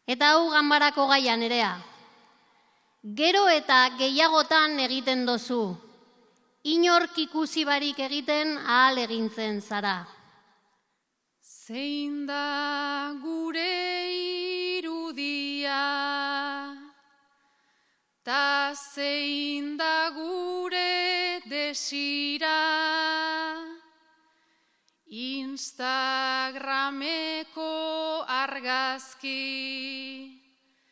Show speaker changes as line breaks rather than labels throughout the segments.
Eta hau ganbarako gaia Nerea. Gero eta gehiagotan egiten dozu, inork ikusi barik egiten ahal egintzen zara.
Zein da gure irudia, ta zein da gure desira, Instagrameko argazki,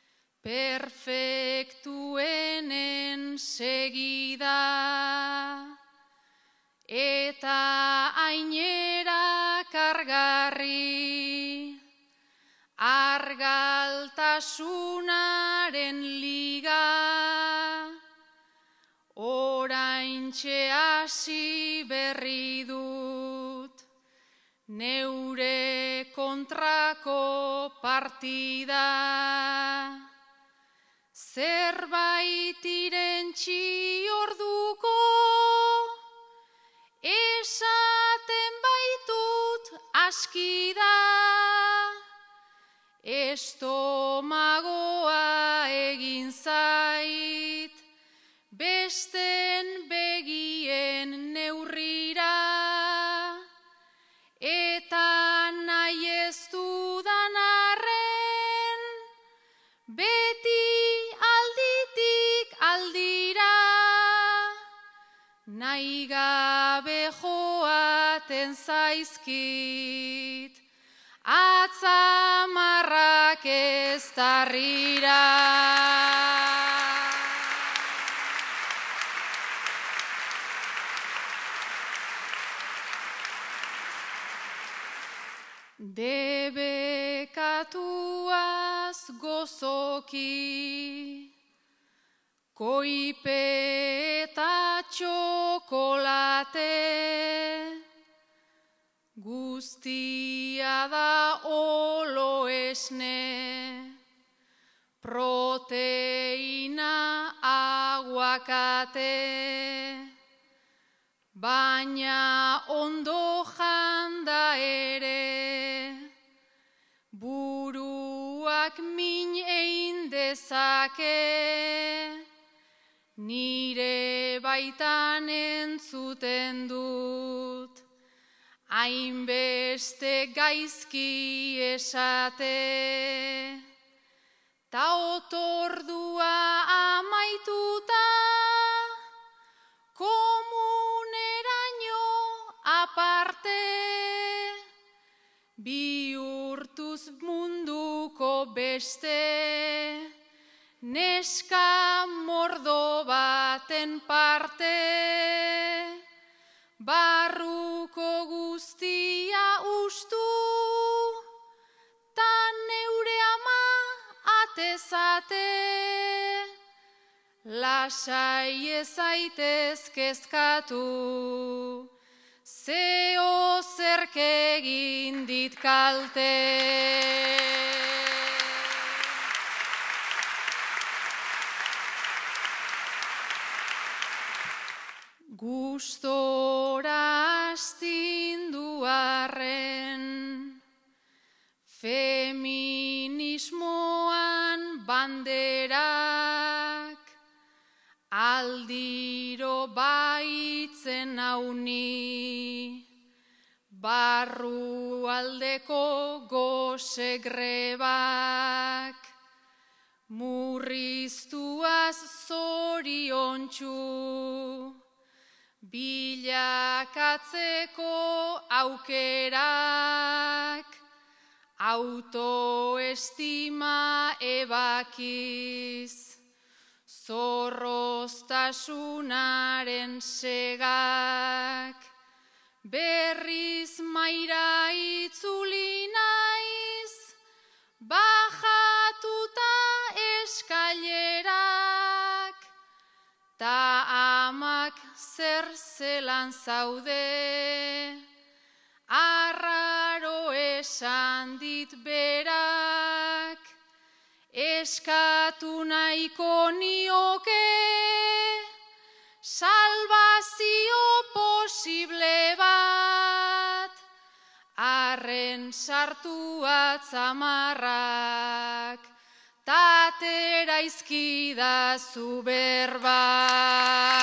perfektuenen segida, eta ainera kargarri, argaltasunaren liga, oraintxe hasi berri dut, neure kontrako partida. Zerbait irentsi orduko, esaten baitut aski da, estomagoa egin zait, besten begien neurrira, eta nahi ez dudan arren, beti aldira, nahi gabe joaten zaizkit, atzamarrak ez tarrira. Debekatuaz gozoki, koipe eta txokolate, guztia da olo esne, proteina aguakate, baina ondo janda ere, buruak min egin dezake, nire baitan entzuten dut, hainbeste gaizki esate, ta otordua amaituta, komuneraino aparte, bihurtuz munduko beste, neska mordo baten parte, barruko guztia ustu, ta neure ama atezate, lasai ezaitez kezkatu, zeo zerk egin dit kalte. Gustora astindu arren, feminismoan banderak, aldiro baitzen nauni, barrualdeko gose grebak, murriztuaz zoriontsu, bilakatzeko aukerak, autoestima ebakiz, zorroztasunaren segak, berriz maira itzuli naiz, bajatuta eskailerak, ta amak zer zelan zaude, arraro esan dit berak, eskatu nahiko nioke, salvazio posible bat, arren sartu atzamarrak, atera izkidazu berba.